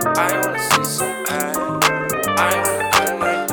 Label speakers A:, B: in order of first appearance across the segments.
A: I wanna see some ass. I wanna do it like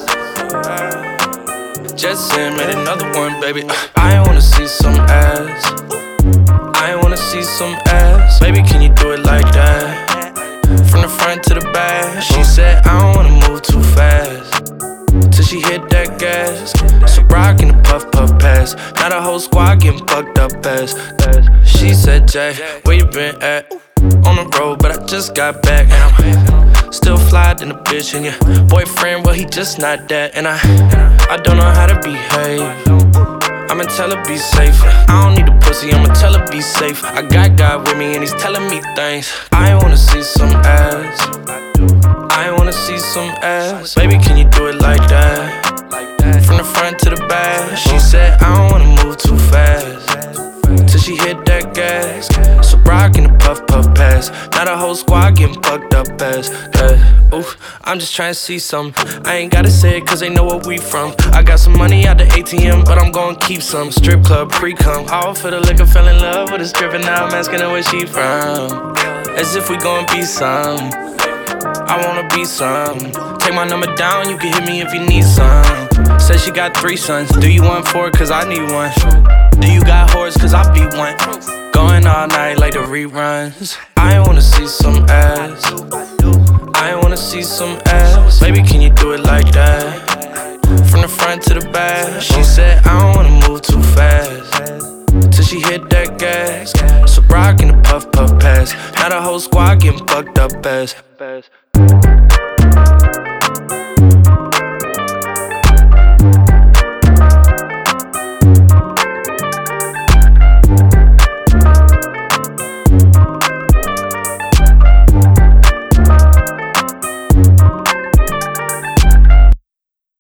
A: that. Just made another one, baby. I wanna see some ass. I wanna see some ass. Baby, can you do it like that? From the front to the back. She said, I don't wanna move too fast till she hit that gas. So rockin' the puff puff pass. Now the whole squad getting fucked up ass. She said, Jay, where you been at? On the road, but I just got back. And I'm still fly than a bitch. And your boyfriend, well, he just not that. And I don't know how to behave. I'ma tell her be safe. I don't need a pussy, I'ma tell her be safe. I got God with me and he's telling me things. I wanna see some ass. I wanna see some ass. Baby, can you do it like that? From the front to the back. She said, I don't wanna move too fast till she hit that gas. So rockin' the puff puff pass. Now the whole squad getting fucked up ass. Oof, I'm just tryna see some. I ain't gotta say it cause they know where we from. I got some money out the ATM, but I'm gon' keep some. Strip club, pre-cum, all for the liquor. Fell in love with a stripper, now I'm asking her where she from. As if we gon' be some. I wanna be some. Take my number down, you can hit me if you need some. Said she got 3 sons. Do you want 4? Cause I need one. Do you got whores? Cause I be one. Going all night like the reruns. I wanna see some ass. I wanna see some ass. Baby, can you do it like that? From the front to the back. She said, I don't wanna move too fast till she hit that gas. So rockin' the puff puff pass. Now the whole squad getting fucked up ass.